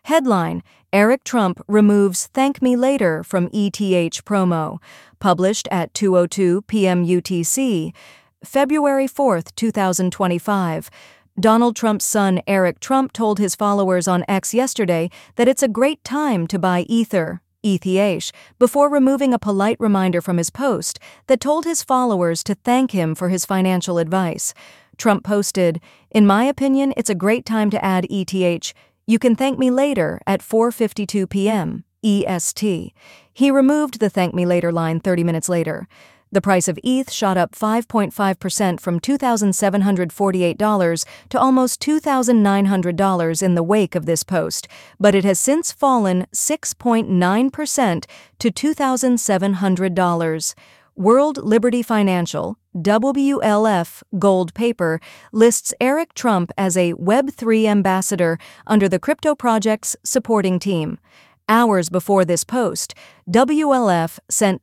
Headline: Eric Trump removes Thank Me Later from ETH promo. Published at 2:02 p.m. UTC, February 4, 2025. Donald Trump's son Eric Trump told his followers on X yesterday that it's a great time to buy Ether, ETH, before removing a polite reminder from his post that told his followers to thank him for his financial advice. Trump posted, "In my opinion, it's a great time to add ETH. You can thank me later at 4:52 p.m. EST." He removed the Thank Me Later line 30 minutes later. The price of ETH shot up 5.5% from $2,748 to almost $2,900 in the wake of this post, but it has since fallen 6.9% to $2,700. World Liberty Financial, WLF Gold Paper, lists Eric Trump as a Web3 ambassador under the crypto project's supporting team. Hours before this post, WLF sent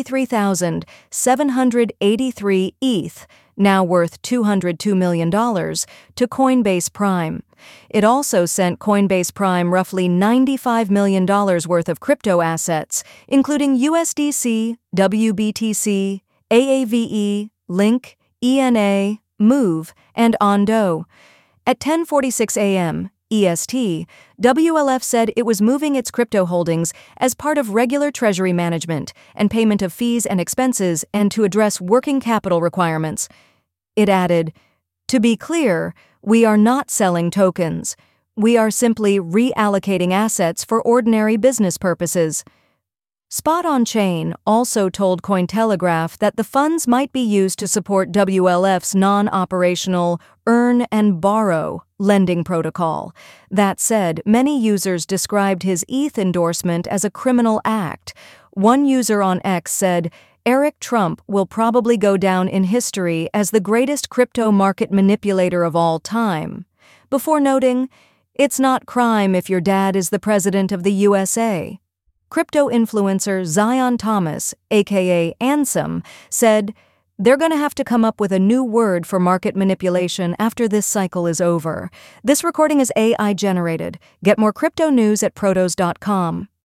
73,783 ETH, now worth $202 million, to Coinbase Prime. It also sent Coinbase Prime roughly $95 million worth of crypto assets, including USDC, WBTC, AAVE, Link, ENA, Move, and Ondo. At 10:46 a.m. EST, WLF said it was moving its crypto holdings as part of regular treasury management and payment of fees and expenses and to address working capital requirements. It added, "To be clear, we are not selling tokens. We are simply reallocating assets for ordinary business purposes." Spot On Chain also told Cointelegraph that the funds might be used to support WLF's non-operational Earn and Borrow lending protocol. That said, many users described his ETH endorsement as a criminal act. One user on X said, "Eric Trump will probably go down in history as the greatest crypto market manipulator of all time," before noting, "It's not crime if your dad is the president of the USA." Crypto influencer Zion Thomas, aka Ansem, said, "They're going to have to come up with a new word for market manipulation after this cycle is over." This recording is AI generated. Get more crypto news at protos.com.